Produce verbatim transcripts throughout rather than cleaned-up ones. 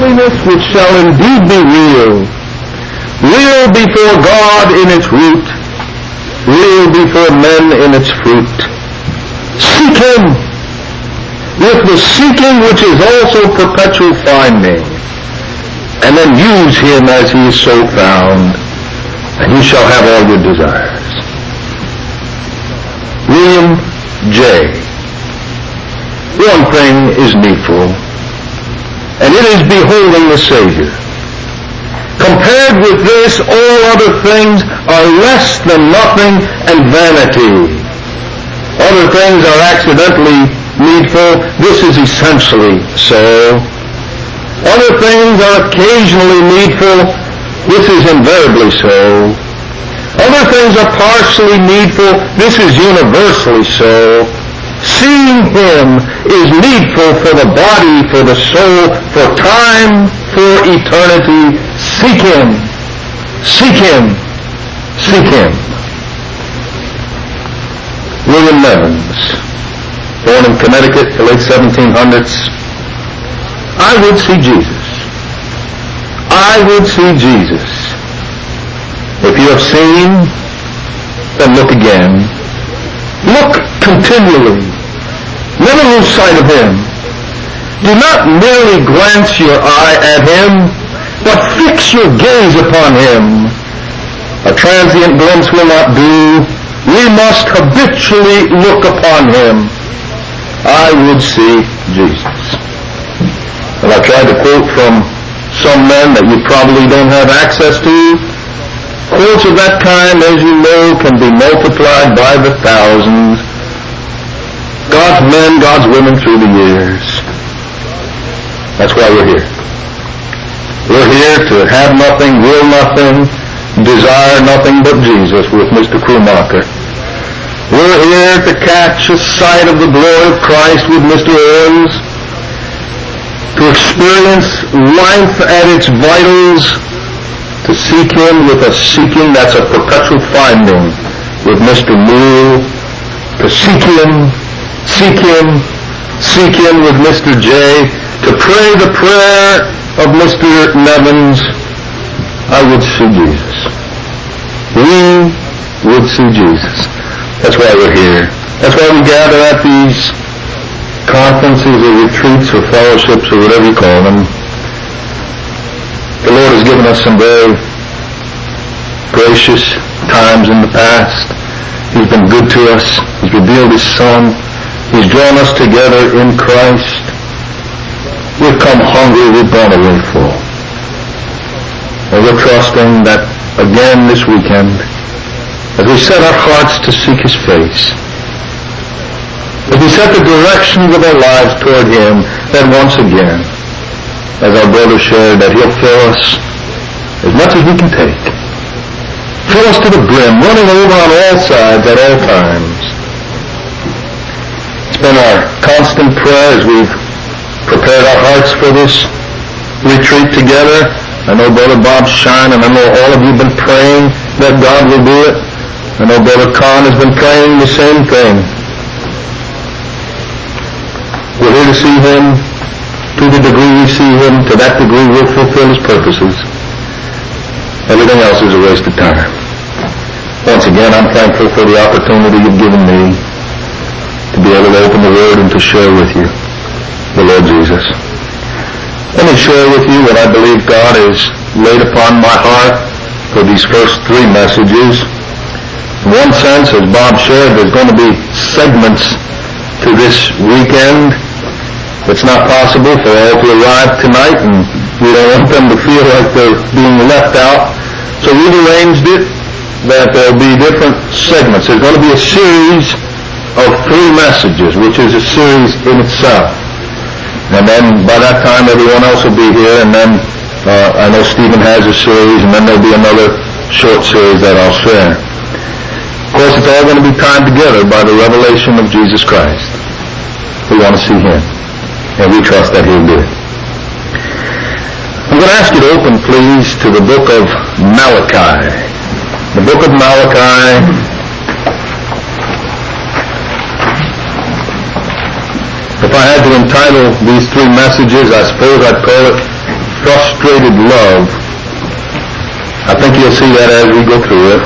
holiness which shall indeed be real. Real before God in its root, real before men in its fruit. Seek Him with the seeking which is also perpetual finding, and then use Him as He is so found, and you shall have all your desires. William J. One thing is needful, and it is beholding the Savior. Compared with this, all other things are less than nothing and vanity. Other things are accidentally needful. This is essentially so. Other things are occasionally needful. This is invariably so. Other things are partially needful. This is universally so. Seeing Him is needful for the body, for the soul, for time, for eternity. Seek Him. Seek Him. Seek Him. William Nevins, born in Connecticut, the late seventeen hundreds. I would see Jesus. I would see Jesus. If you have seen, then look again. Look continually. Never lose sight of Him. Do not merely glance your eye at Him, but fix your gaze upon Him. A transient glimpse will not do. We must habitually look upon Him. I would see Jesus. And I tried to quote from some men that you probably don't have access to. Quotes of that kind, as you know, can be multiplied by the thousands. God's men, God's women through the years. That's why we're here. We're here to have nothing, will nothing, desire nothing but Jesus with Mister Krummacher. We're here to catch a sight of the glory of Christ with Mister Owens, to experience life at its vitals, to seek Him with a seeking that's a perpetual finding with Mister Moore, to seek Him, seek Him, seek Him with Mister J, to pray the prayer of Mister Nevins. I would see Jesus. We would see Jesus. That's why we're here. That's why we gather at these conferences or retreats or fellowships or whatever you call them. The Lord has given us some very gracious times in the past. He's been good to us. He's revealed His Son. He's drawn us together in Christ. We've come hungry, we've gone away full. And we're trusting that again this weekend, as we set our hearts to seek His face, as we set the directions of our lives toward Him, that once again, as our brother shared, that He'll fill us as much as we can take. Fill us to the brim, running over on all sides at all times. It's been our constant prayer as we've prepared our hearts for this retreat together. I know Brother Bob Shine, and I know all of you have been praying that God will do it. I know Brother Kahn has been praying the same thing. We're here to see Him. To the degree we see Him, to that degree we'll fulfill His purposes. Everything else is a waste of time. Once again, I'm thankful for the opportunity you've given me to be able to open the Word and to share with you the Lord Jesus. Let me share with you what I believe God has laid upon my heart for these first three messages. In one sense, as Bob shared, there's going to be segments to this weekend. It's not possible for all to arrive tonight, and we don't want them to feel like they're being left out. So we've arranged it that there'll be different segments. There's going to be a series of three messages, which is a series in itself. And then by that time, everyone else will be here, and then uh, I know Stephen has a series, and then there'll be another short series that I'll share. Of course, it's all going to be tied together by the revelation of Jesus Christ. We want to see Him, and we trust that He'll do it. I'm going to ask you to open, please, to the book of Malachi. The book of Malachi. If I had to entitle these three messages, I suppose I'd call it frustrated love. I think you'll see that as we go through it.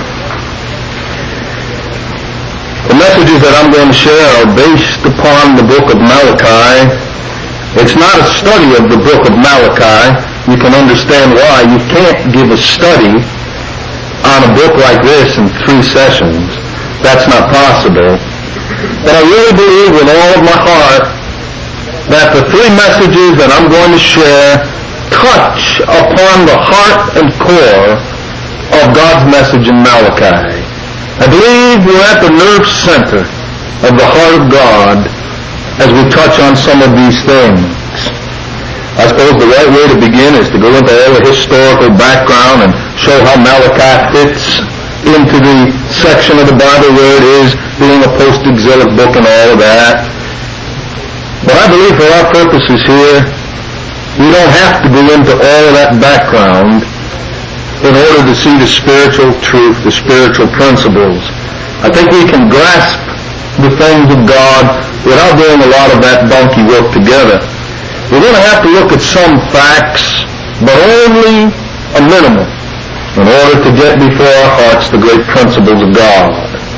The messages that I'm going to share are based upon the book of Malachi. It's not a study of the book of Malachi. You can understand why. You can't give a study on a book like this in three sessions. That's not possible. But I really believe with all of my heart that the three messages that I'm going to share touch upon the heart and core of God's message in Malachi. I believe we're at the nerve center of the heart of God as we touch on some of these things. I suppose the right way to begin is to go into all the historical background and show how Malachi fits into the section of the Bible where it is being a post-exilic book and all of that. But I believe for our purposes here, we don't have to go into all of that background in order to see the spiritual truth, the spiritual principles. I think we can grasp the things of God without doing a lot of that donkey work together. We're going to have to look at some facts, but only a minimum, in order to get before our hearts the great principles of God.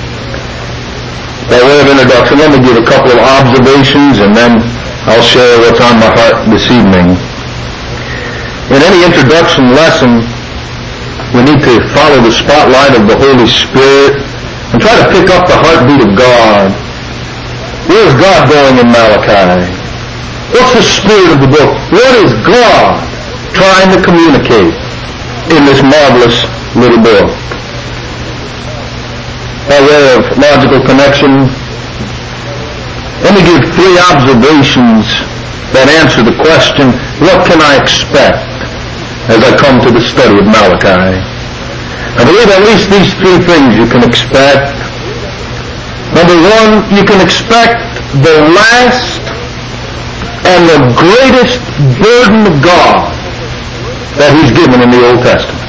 By way of introduction, let me give a couple of observations and then I'll share what's on my heart this evening. In any introduction lesson, we need to follow the spotlight of the Holy Spirit and try to pick up the heartbeat of God. Where's God going in Malachi? What's the spirit of the book? What is God trying to communicate in this marvelous little book? By way of logical connection, let me give three observations that answer the question, what can I expect as I come to the study of Malachi? I believe at least these three things you can expect. Number one, you can expect the last and the greatest burden of God that He's given in the Old Testament.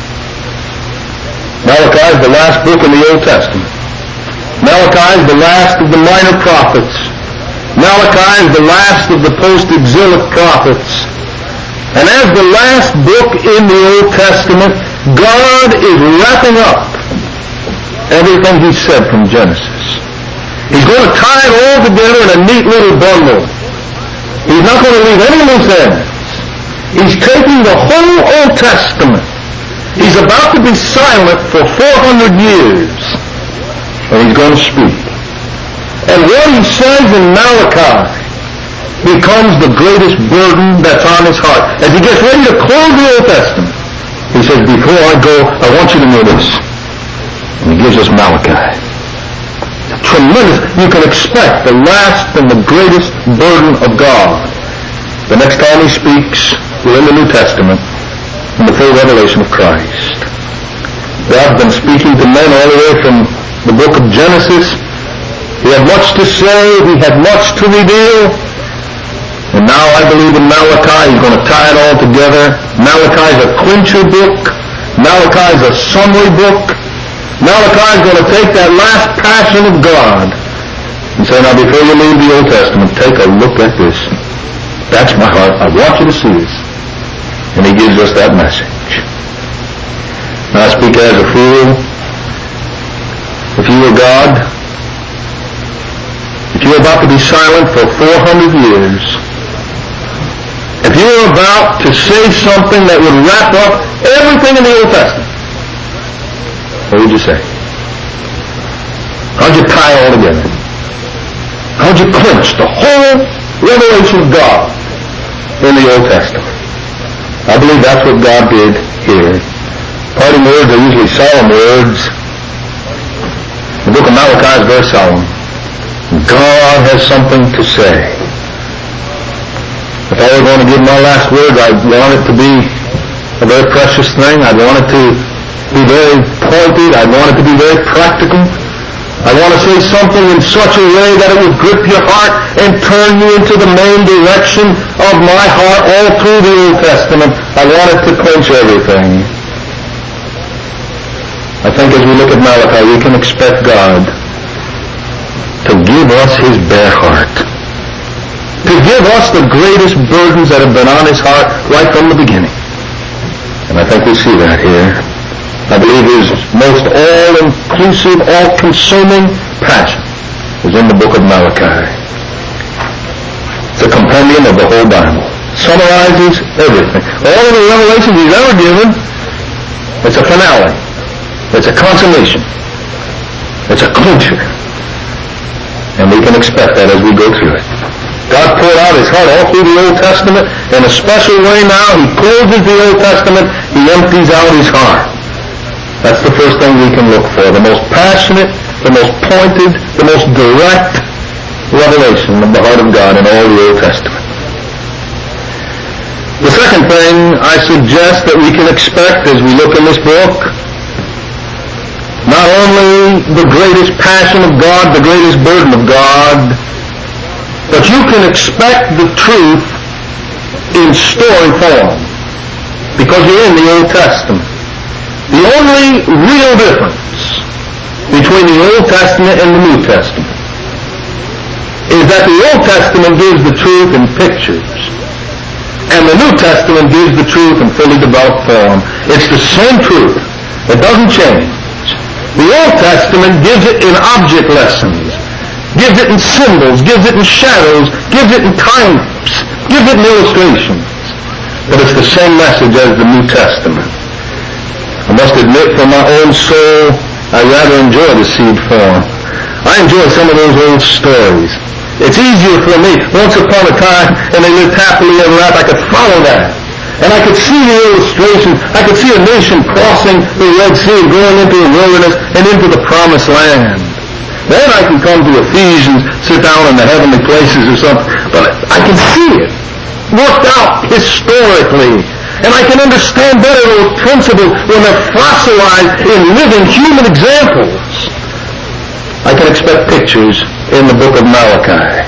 Malachi is the last book in the Old Testament. Malachi is the last of the minor prophets. Malachi is the last of the post-exilic prophets. And as the last book in the Old Testament, God is wrapping up everything He said from Genesis. He's going to tie it all together in a neat little bundle. He's not going to leave any loose ends. He's taking the whole Old Testament. He's about to be silent for four hundred years. And He's going to speak. And what He says in Malachi becomes the greatest burden that's on His heart. As He gets ready to close the Old Testament, He says, before I go, I want you to know this. And He gives us Malachi. Tremendous. You can expect the last and the greatest burden of God. The next time He speaks, we're in the New Testament, in the full revelation of Christ. God's been speaking to men all the way from the book of Genesis. He had much to say. He had much to reveal. And now I believe in Malachi, He's going to tie it all together. Malachi is a clincher book. Malachi is a summary book. Malachi is going to take that last passion of God and say, now before you leave the Old Testament, take a look at this. That's my heart. I want you to see this. And He gives us that message. Now I speak as a fool. If you were God, if you were about to be silent for four hundred years, if you were about to say something that would wrap up everything in the Old Testament, what would you say? How'd you tie it all together? How'd you clinch the whole revelation of God in the Old Testament? I believe that's what God did here. Parting words are usually solemn words. The book of Malachi is very solemn. God has something to say. If I were going to give my last word, I'd want it to be a very precious thing. I'd want it to be very pointed. I'd want it to be very practical. I want to say something in such a way that it would grip your heart and turn you into the main direction of my heart all through the Old Testament. I want it to clinch everything. I think as we look at Malachi, we can expect God to give us His bare heart. To give us the greatest burdens that have been on His heart right from the beginning. And I think we see that here. I believe his most all-inclusive, all-consuming passion is in the book of Malachi. It's a compendium of the whole Bible. Summarizes everything. All of the revelations he's ever given, it's a finale. It's a consummation. It's a clincher. And we can expect that as we go through it. God poured out his heart all through the Old Testament. In a special way now, he closes the Old Testament. He empties out his heart. That's the first thing we can look for. The most passionate, the most pointed, the most direct revelation of the heart of God in all the Old Testament. The second thing I suggest that we can expect as we look in this book, not only the greatest passion of God, the greatest burden of God, but you can expect the truth in story form because you're in the Old Testament. The only real difference between the Old Testament and the New Testament is that the Old Testament gives the truth in pictures and the New Testament gives the truth in fully developed form. It's the same truth. It doesn't change. The Old Testament gives it in object lessons, gives it in symbols, gives it in shadows, gives it in types, gives it in illustrations. But it's the same message as the New Testament. I must admit, for my own soul, I rather enjoy the seed form. I enjoy some of those old stories. It's easier for me. Once upon a time, and they lived happily ever after, I could follow that. And I could see the illustration. I could see a nation crossing the Red Sea and going into the wilderness and into the promised land. Then I can come to Ephesians, sit down in the heavenly places or something. But I can see it worked out historically. And I can understand better those principles when they're fossilized in living human examples. I can expect pictures in the book of Malachi.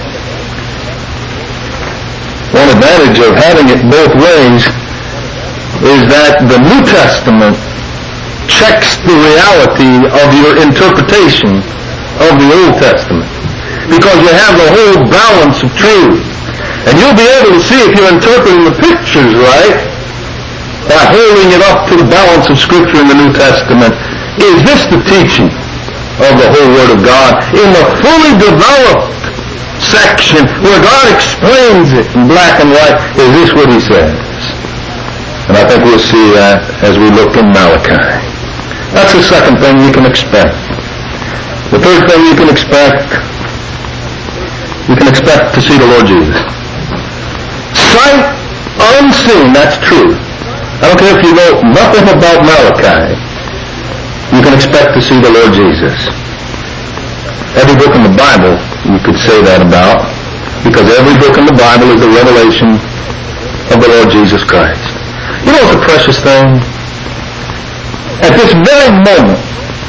One advantage of having it both ways is that the New Testament checks the reality of your interpretation of the Old Testament because you have the whole balance of truth. And you'll be able to see if you're interpreting the pictures right by holding it up to the balance of Scripture in the New Testament. Is this the teaching of the whole Word of God in the fully developed section where God explains it in black and white? Is this what he says? And I think we'll see that as we look in Malachi. That's the second thing you can expect. The third thing you can expect, you can expect to see the Lord Jesus. Sight unseen, that's true. I don't care if you know nothing about Malachi, you can expect to see the Lord Jesus. Every book in the Bible you could say that about, because every book in the Bible is the revelation of the Lord Jesus Christ. You know what's a precious thing? At this very moment,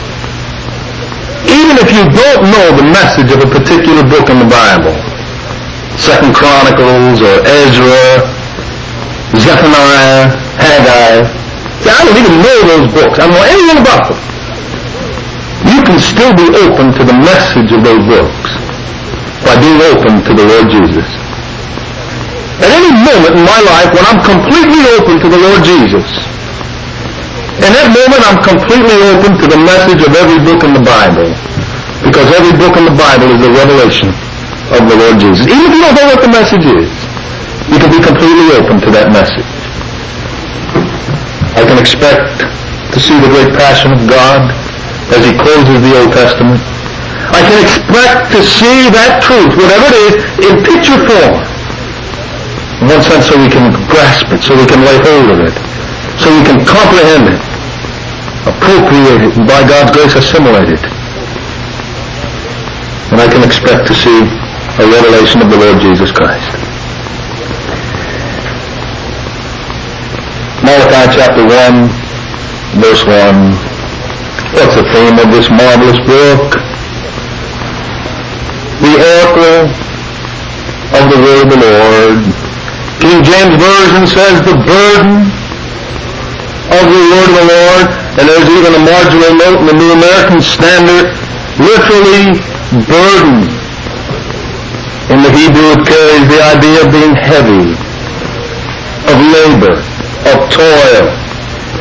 even if you don't know the message of a particular book in the Bible, Second Chronicles or Ezra, Zephaniah, Haggai, see, I don't even know those books. I don't know anything about them. You can still be open to the message of those books by being open to the Lord Jesus. At any moment in my life when I'm completely open to the Lord Jesus, in that moment I'm completely open to the message of every book in the Bible, because every book in the Bible is a revelation of the Lord Jesus. Even if you don't know what the message is, you can be completely open to that message. I can expect to see the great passion of God as he closes the Old Testament. I can expect to see that truth, whatever it is, in picture form. In one sense, so we can grasp it, so we can lay hold of it, so we can comprehend it, appropriate it, and by God's grace assimilate it. And I can expect to see a revelation of the Lord Jesus Christ. Malachi chapter one, verse one. What's the theme of this marvelous book? The oracle of the word of the Lord. King James Version says the burden of the word of the Lord, and there's even a marginal note in the New American Standard, literally burden. In the Hebrew it carries the idea of being heavy, of labor, of toil.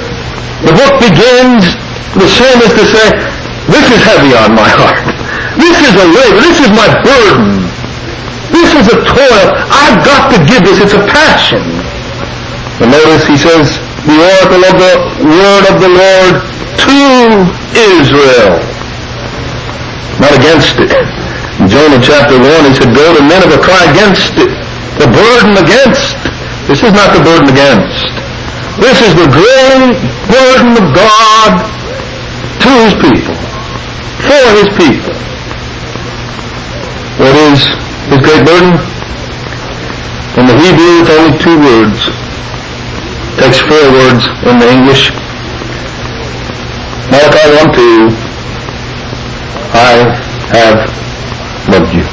The book begins, the psalmist to say, this is heavy on my heart. This is a labor. This is my burden. This is a toil. I've got to give this. It's a passion. And notice he says, the oracle of the word of the Lord to Israel. Not against it. In Jonah chapter one, he said, go to Nineveh, cry against it. The burden against. This is not the burden against. This is the great burden of God to His people. For His people. What is His great burden? In the Hebrew, it's only two words. It takes four words in the English. Malachi one two. I have loved you.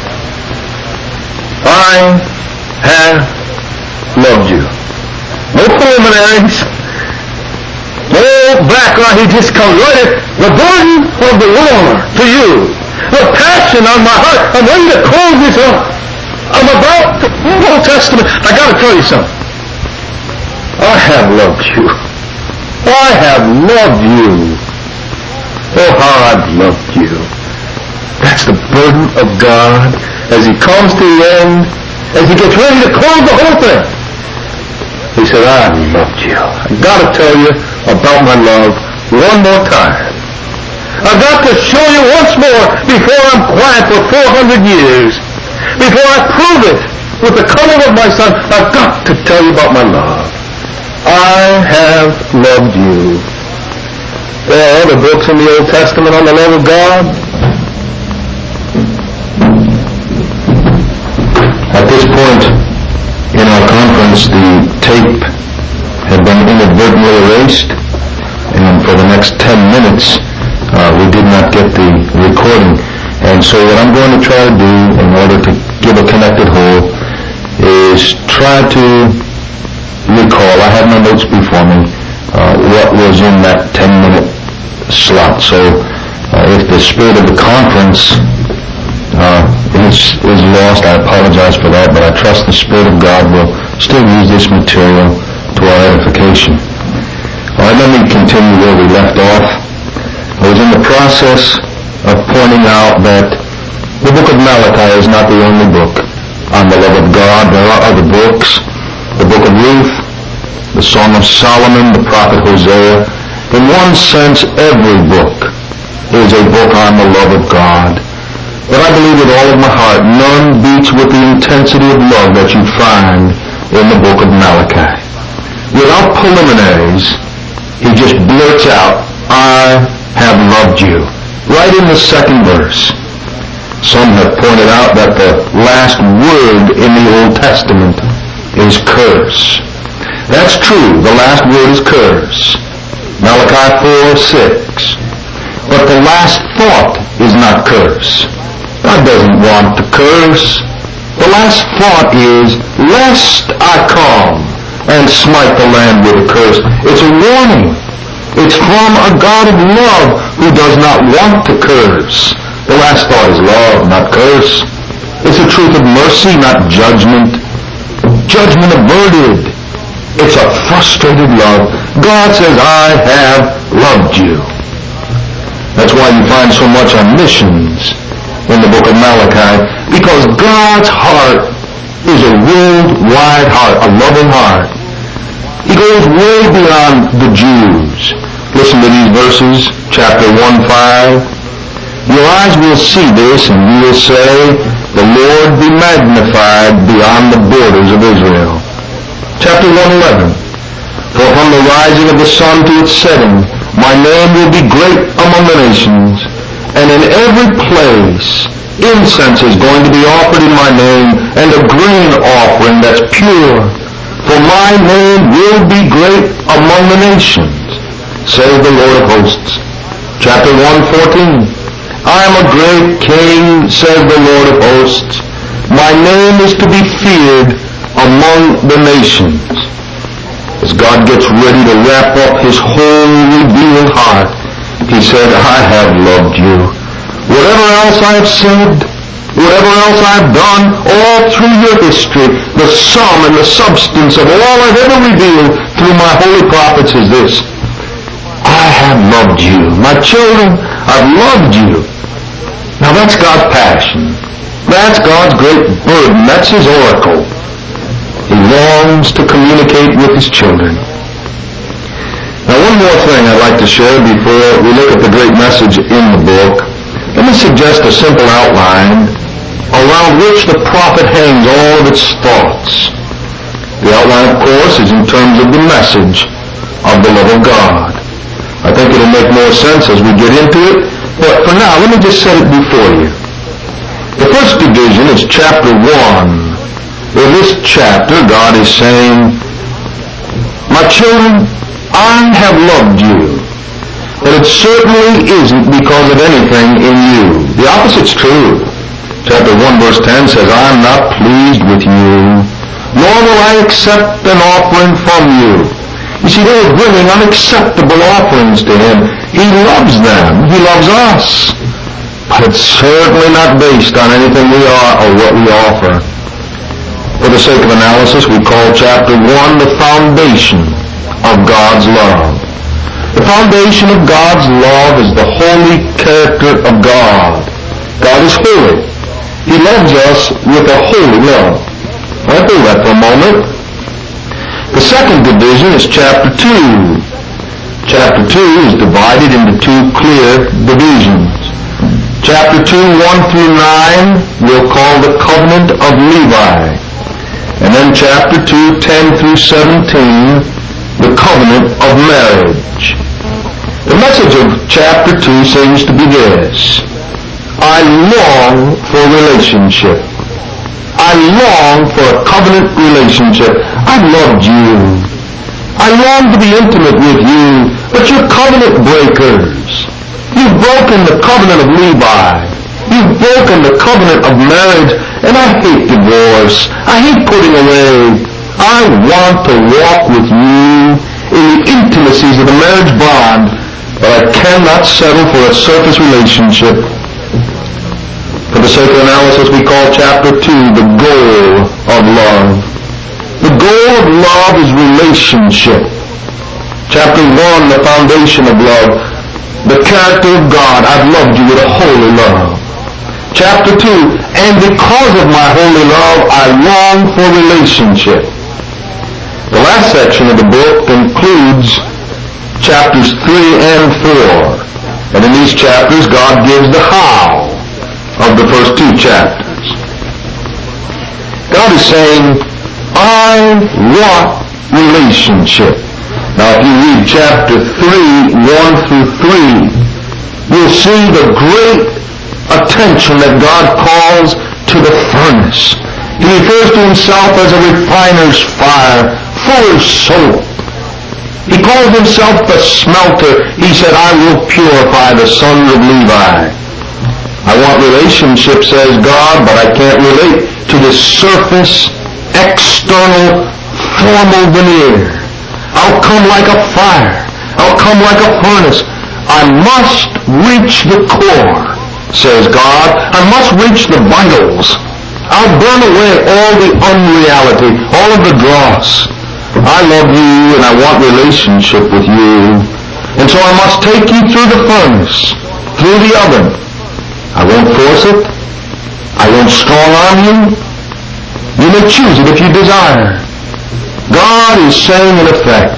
I have loved you. No preliminaries. No background. He just comes right in. The burden of the Lord to you. The passion on my heart. I'm ready to close this up. I'm about to the Old Testament. I got to tell you something. I have loved you. I have loved you. Oh, how I've loved you. That's the burden of God as He comes to the end, as He gets ready to close the whole thing. He said, I loved you. I've got to tell you about my love one more time. I've got to show you once more before I'm quiet for four hundred years. Before I prove it with the coming of my Son, I've got to tell you about my love. I have loved you. There are other books in the Old Testament on the love of God. At this point in our conference, the tape had been inadvertently erased, and for the next ten minutes, uh, we did not get the recording. And so what I'm going to try to do in order to give a connected whole is try to recall, I have my notes before me, uh, what was in that ten minute slot. So uh, if the spirit of the conference uh, is, is lost, I apologize for that, but I trust the Spirit of God will still use this material to our edification. All right, let me continue where we left off. I was in the process of pointing out that the book of Malachi is not the only book on the love of God. There are other books. The book of Ruth, the Song of Solomon, the prophet Hosea. In one sense, every book is a book on the love of God. But I believe with all of my heart, none beats with the intensity of love that you find in the book of Malachi. Without preliminaries, he just blurts out, I have loved you. Right in the second verse. Some have pointed out that the last word in the Old Testament is curse. That's true. The last word is curse. Malachi four six. But the last thought is not curse. God doesn't want to curse. The last thought is, lest I come and smite the land with a curse. It's a warning. It's from a God of love who does not want to curse. The last thought is love, not curse. It's a truth of mercy, not judgment. Judgment averted. It's a frustrated love. God says, I have loved you. That's why you find so much on missions in the book of Malachi, because God's heart is a worldwide heart, a loving heart. He goes way beyond the Jews. Listen to these verses, chapter one five. Your eyes will see this, and you will say, the Lord be magnified beyond the borders of Israel. Chapter one eleven. For from the rising of the sun to its setting, my name will be great among the nations, and in every place incense is going to be offered in my name, and a grain offering that's pure. For my name will be great among the nations, says the Lord of hosts. Chapter one fourteen. I am a great king, says the Lord of hosts. My name is to be feared among the nations. As God gets ready to wrap up his whole revealed heart, he said, I have loved you. Whatever else I've said, whatever else I've done, all through your history, the sum and the substance of all I've ever revealed through my holy prophets is this. have loved you. My children, I've loved you. Now that's God's passion. That's God's great burden. That's His oracle. He longs to communicate with His children. Now one more thing I'd like to share before we look at the great message in the book. Let me suggest a simple outline around which the prophet hangs all of its thoughts. The outline, of course, is in terms of the message of the love of God. I think it'll make more sense as we get into it, but for now, let me just set it before you. The first division is chapter one. In this chapter, God is saying, my children, I have loved you, but it certainly isn't because of anything in you. The opposite's true. Chapter one, verse ten says, I am not pleased with you, nor will I accept an offering from you. You see, they were bringing unacceptable offerings to Him. He loves them. He loves us. But it's certainly not based on anything we are or what we offer. For the sake of analysis, we call chapter one the foundation of God's love. The foundation of God's love is the holy character of God. God is holy. He loves us with a holy love. I'll do that for a moment. The second division is chapter two. Chapter two is divided into two clear divisions. Chapter two, one through nine, we'll call the covenant of Levi. And then chapter two, ten through seventeen, the covenant of marriage. The message of chapter two seems to be this. I long for relationship. I long for a covenant relationship. I've loved you. I long to be intimate with you, but you're covenant breakers. You've broken the covenant of Levi. You've broken the covenant of marriage, and I hate divorce. I hate putting away. I want to walk with you in the intimacies of the marriage bond, but I cannot settle for a surface relationship. For the sake of analysis, we call chapter two the goal of love. The goal of love is relationship. Chapter one, the foundation of love. The character of God. I've loved you with a holy love. Chapter two, and because of my holy love, I long for relationship. The last section of the book includes chapters three and four. And in these chapters, God gives the how of the first two chapters. God is saying, I want relationship. Now, if you read chapter three, one through three, you'll see the great attention that God calls to the furnace. He refers to Himself as a refiner's fire, full of soap. He calls Himself the smelter. He said, I will purify the sons of Levi. I want relationship, says God, but I can't relate to the surface, external, formal veneer. I'll come like a fire. I'll come like a furnace. I must reach the core, says God. I must reach the vitals. I'll burn away all the unreality, all of the dross. I love you and I want relationship with you. And so I must take you through the furnace, through the oven. I won't force it. I won't strong arm you. You may choose it if you desire. God is saying in effect,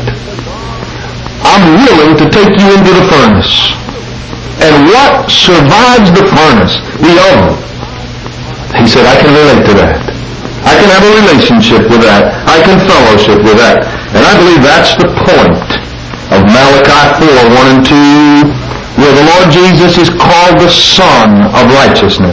I'm willing to take you into the furnace. And what survives the furnace? The oven. He said, I can relate to that. I can have a relationship with that. I can fellowship with that. And I believe that's the point of Malachi four, one and two, where the Lord Jesus is called the Son of Righteousness.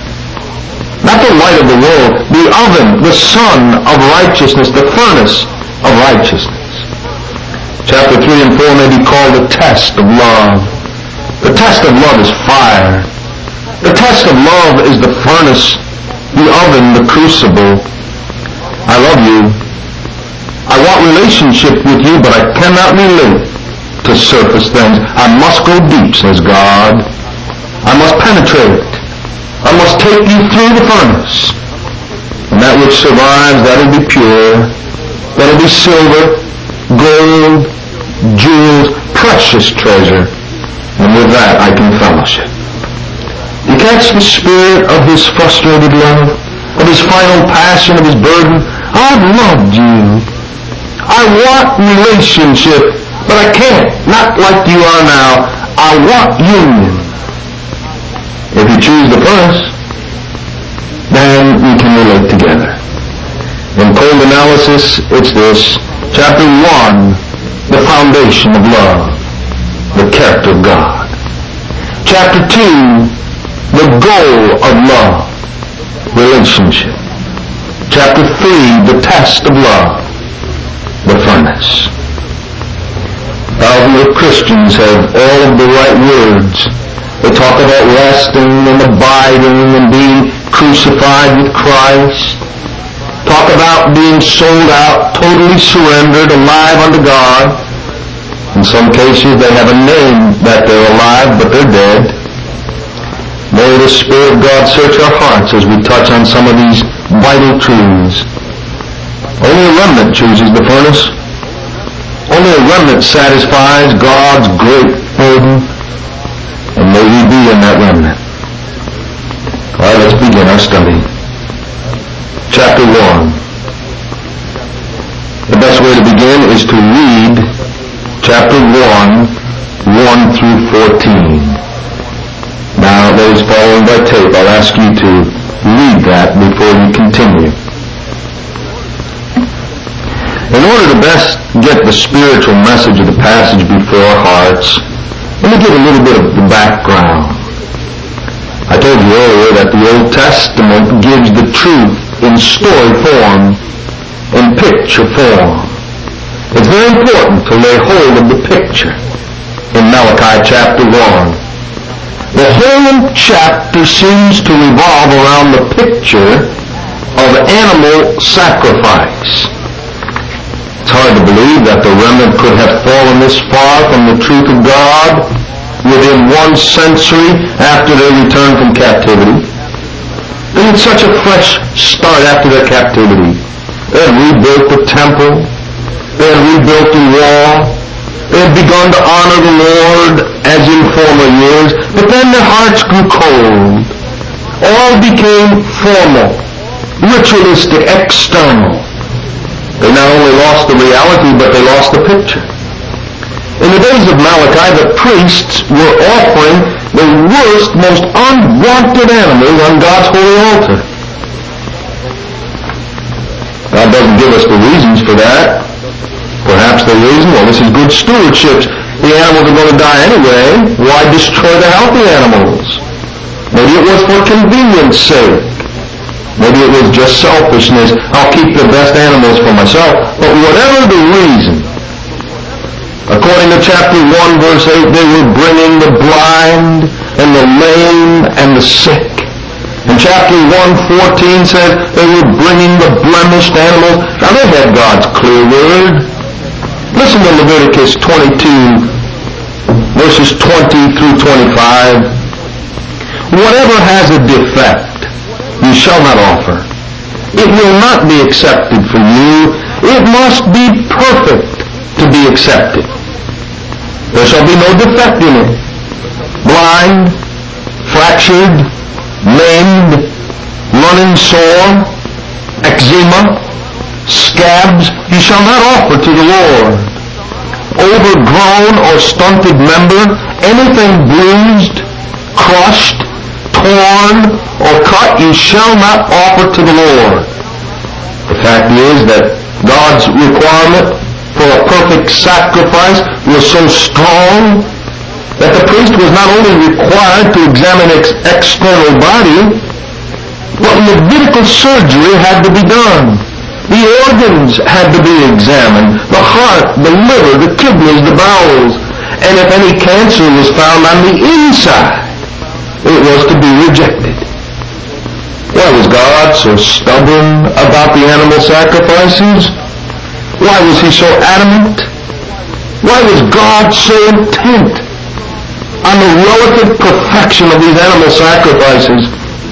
Not the light of the world, the oven, the sun of righteousness, the furnace of righteousness. Chapter three and four may be called the test of love. The test of love is fire. The test of love is the furnace, the oven, the crucible. I love you. I want relationship with you, but I cannot relate to surface things. I must go deep, says God. I must penetrate. I must take you through the furnace. And that which survives, that'll be pure. That'll be silver, gold, jewels, precious treasure, and with that I can fellowship. You catch the spirit of his frustrated love, of his final passion, of his burden? I've loved you. I want relationship, but I can't. Not like you are now. I want union. If you choose the first, then we can relate together. In cold analysis, it's this. Chapter one, the foundation of love, the character of God. Chapter two, the goal of love, relationship. Chapter three, the test of love, the furnace. Thousands of Christians have all of the right words. They talk about resting and abiding and being crucified with Christ. Talk about being sold out, totally surrendered, alive unto God. In some cases they have a name that they're alive, but they're dead. May the Spirit of God search our hearts as we touch on some of these vital truths. Only a remnant chooses the furnace. Only a remnant satisfies God's great burden. And may we be in that remnant. All right, let's begin our study. Chapter one. The best way to begin is to read chapter one, one through fourteen. Now, those following by tape, I'll ask you to read that before we continue. In order to best get the spiritual message of the passage before our hearts, let me give a little bit of the background. I told you earlier that the Old Testament gives the truth in story form, in picture form. It's very important to lay hold of the picture in Malachi chapter one. The whole chapter seems to revolve around the picture of animal sacrifice. It's hard to believe that the remnant could have fallen this far from the truth of God within one century after their return from captivity. They had such a fresh start after their captivity. They had rebuilt the temple. They had rebuilt the wall. They had begun to honor the Lord as in former years, but then their hearts grew cold. All became formal, ritualistic, external. They not only lost the reality, but they lost the picture. In the days of Malachi, the priests were offering the worst, most unwanted animals on God's holy altar. God doesn't give us the reasons for that. Perhaps the reason, well, this is good stewardship. The animals are going to die anyway. Why destroy the healthy animals? Maybe it was for convenience sake. Maybe it was just selfishness. I'll keep the best animals for myself. But whatever the reason, according to chapter one, verse eight, they were bringing the blind and the lame and the sick. And chapter one, fourteen says they were bringing the blemished animals. Now they had God's clear word. Listen to Leviticus twenty-two, verses twenty through twenty-five. Whatever has a defect, you shall not offer. It will not be accepted for you. It must be perfect to be accepted. There shall be no defect in it. Blind, fractured, maimed, running sore, eczema, scabs, you shall not offer to the Lord. Overgrown or stunted member, anything bruised, crushed, torn, or cut, you shall not offer to the Lord. The fact is that God's requirement for a perfect sacrifice was so strong that the priest was not only required to examine its external body, but Levitical surgery had to be done. The organs had to be examined, the heart, the liver, the kidneys, the bowels, and if any cancer was found on the inside, it was to be rejected. Why was God so stubborn about the animal sacrifices? Why was he so adamant? Why was God so intent on the relative perfection of these animal sacrifices?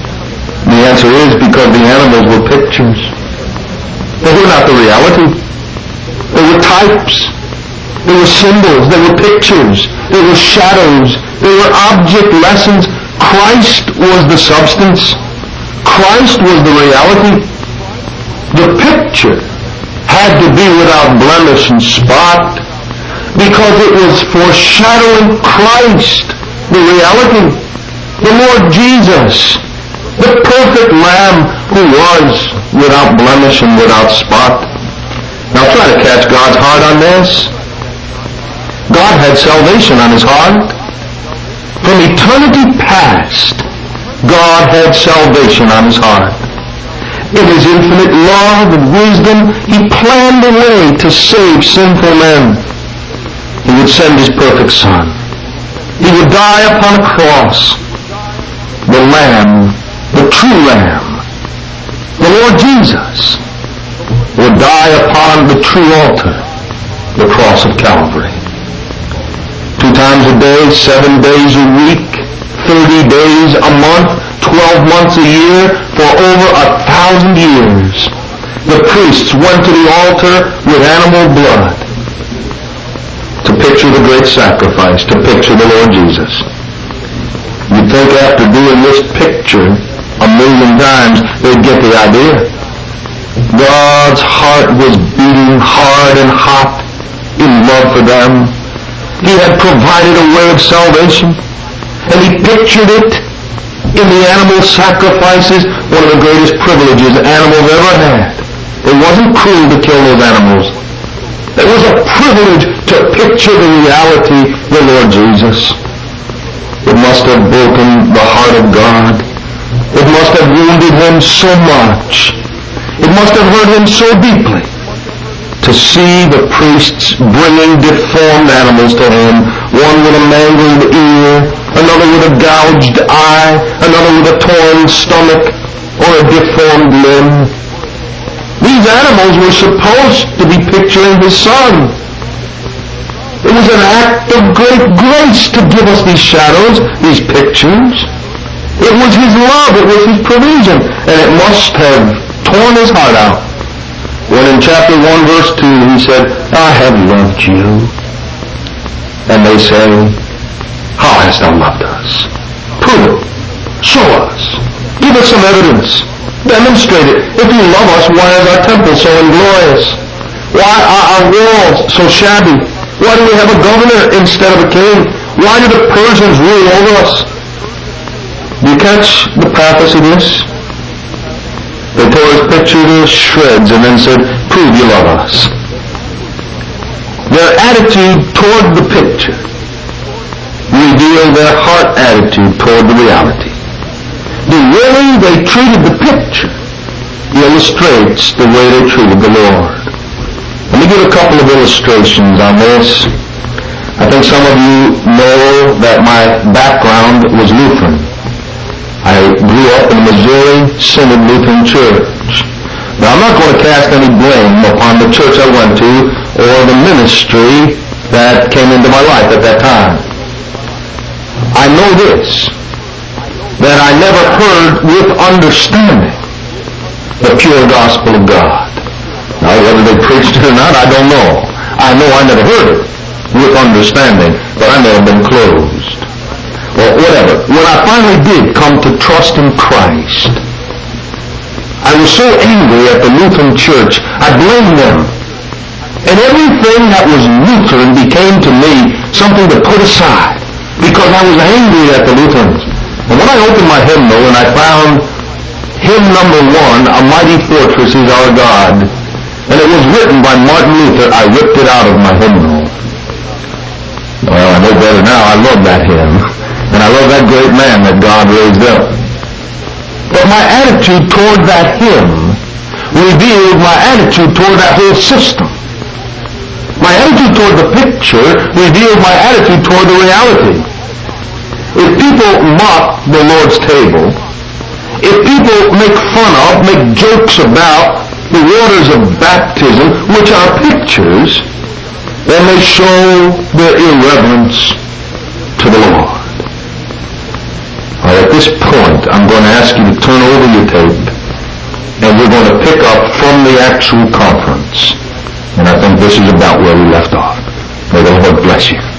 The answer is because the animals were pictures. They were not the reality. They were types. They were symbols. They were pictures. They were shadows. They were object lessons. Christ was the substance. Christ was the reality. The picture had to be without blemish and spot because it was foreshadowing Christ, the reality, the Lord Jesus, the perfect Lamb who was without blemish and without spot. Now try to catch God's heart on this. God had salvation on his heart. From eternity past, God had salvation on his heart. In his infinite love and wisdom, he planned a way to save sinful men. He would send his perfect Son. He would die upon a cross. The Lamb, the true Lamb, the Lord Jesus, would die upon the true altar, the cross of Calvary. Two times a day, seven days a week, thirty days a month, twelve months a year, for over a thousand years, the priests went to the altar with animal blood to picture the great sacrifice, to picture the Lord Jesus. You'd think after doing this picture a million times, they'd get the idea. God's heart was beating hard and hot in love for them. He had provided a way of salvation, and he pictured it in the animal sacrifices, one of the greatest privileges animals ever had. It wasn't cruel to kill those animals. It was a privilege to picture the reality, the Lord Jesus. It must have broken the heart of God. It must have wounded him so much. It must have hurt him so deeply to see the priests bringing deformed animals to him, one with a mangled ear, another with a gouged eye, another with a torn stomach or a deformed limb. These animals were supposed to be picturing his Son. It was an act of great grace to give us these shadows, these pictures. It was his love, it was his provision, and it must have torn his heart out when in chapter one verse two he said, I have loved you. And they say, how hast thou loved us? Prove it. Show us. Give us some evidence. Demonstrate it. If you love us, why is our temple so inglorious? Why are our walls so shabby? Why do we have a governor instead of a king? Why do the Persians rule over us? Do you catch the pathos of this? They tore his picture to shreds and then said, prove you love us. Their attitude toward the picture revealed their heart attitude toward the reality. The way they treated the picture illustrates the way they treated the Lord. Let me give a couple of illustrations on this. I think some of you know that my background was Lutheran. I grew up in the Missouri Synod Lutheran Church. Now, I'm not going to cast any blame upon the church I went to or the ministry that came into my life at that time. I know this, that I never heard with understanding the pure gospel of God. Now, whether they preached it or not, I don't know. I know I never heard it with understanding, but I may have been closed. Well, whatever. When I finally did come to trust in Christ, I was so angry at the Lutheran Church, I blamed them. And everything that was Lutheran became to me something to put aside, because I was angry at the Lutherans. And when I opened my hymnal and I found hymn number one, A Mighty Fortress is Our God, and it was written by Martin Luther, I ripped it out of my hymnal. Well, I know better now. I love that hymn. And I love that great man that God raised up. But my attitude toward that hymn revealed my attitude toward that whole system. My attitude toward the picture revealed my attitude toward the reality. If people mock the Lord's table, if people make fun of, make jokes about the waters of baptism, which are pictures, then they show their irreverence to the Lord. All right, at this point, I'm going to ask you to turn over your tape, and we're going to pick up from the actual conference. And I think this is about where we left off. May the Lord bless you.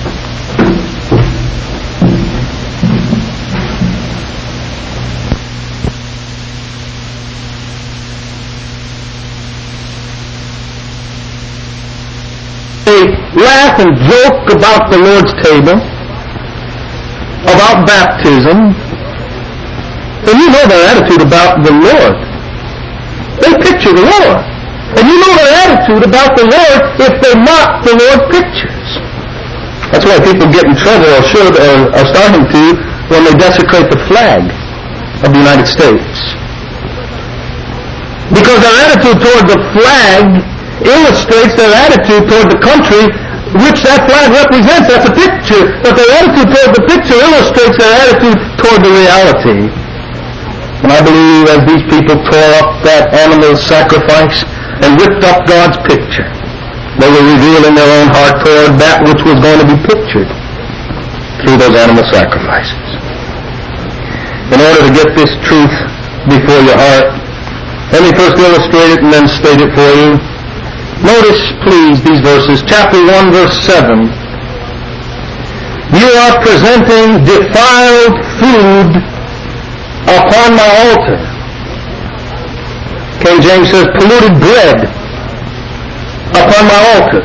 Laugh and joke about the Lord's table, about baptism, and you know their attitude about the Lord. They picture the Lord. And you know their attitude about the Lord if they're not the Lord pictures. That's why people get in trouble, or should, or are starting to, when they desecrate the flag of the United States. Because their attitude toward the flag illustrates their attitude toward the country which that flag represents. That's a picture. But their attitude toward the picture illustrates their attitude toward the reality. And I believe as these people tore up that animal sacrifice and ripped up God's picture, they were revealing their own heart toward that which was going to be pictured through those animal sacrifices. In order to get this truth before your heart, let me first illustrate it and then state it for you. Notice, please, these verses. Chapter one, verse seven. You are presenting defiled food upon my altar. King James says polluted bread upon my altar.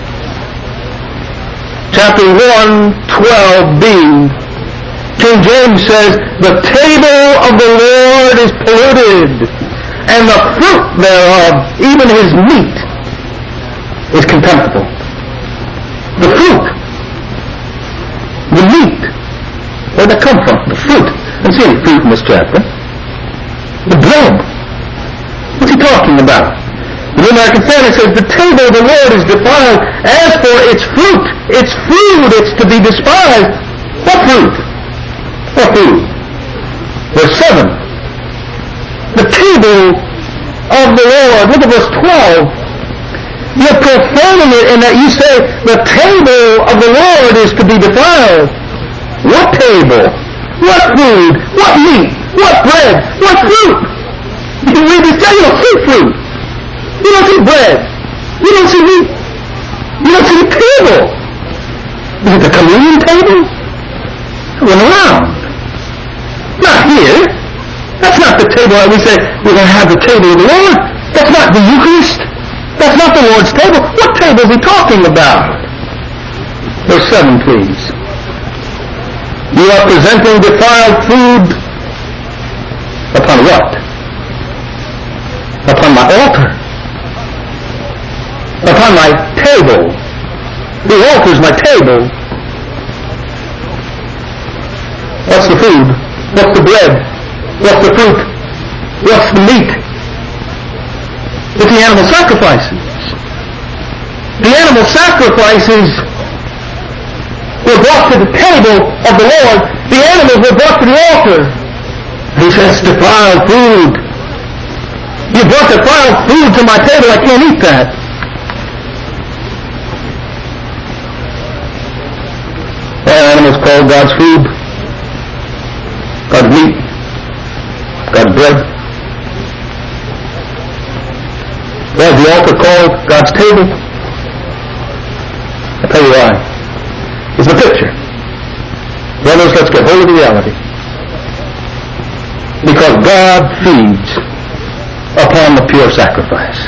Chapter one, twelve b. King James says the table of the Lord is polluted, and the fruit thereof, even his meat, is contemptible. The fruit, the meat, where'd that come from? The fruit. I don't see any fruit in this chapter. The bread. What's he talking about? The New American Standard says the table of the Lord is defiled. As for its fruit, its food, it's to be despised. What fruit? What food? Verse seven. The table of the Lord. Look at verse twelve. You're profaning it in that you say the table of the Lord is to be defiled. What table? What food? What meat? What bread? What fruit? You read this, you don't see fruit. You don't see bread. You don't see meat. You don't see the table. Is it the communion table? Run around. Not here. That's not the table that we say we're going to have the table of the Lord. That's not the Eucharist. That's not the Lord's table. What table is he talking about? Verse seven, please. You are presenting defiled food upon what? Upon my altar. Upon my table. The altar is my table. What's the food? What's the bread? What's the fruit? What's the meat? It's the animal sacrifices. The animal sacrifices were brought to the table of the Lord. The animals were brought to the altar. He says, defiled food. You brought defiled food to my table. I can't eat that. All animals called God's food, God's meat, God's bread. Well, the altar called God's table. I'll tell you why. It's the picture. Brothers, let's get hold of the reality. Because God feeds upon the pure sacrifice.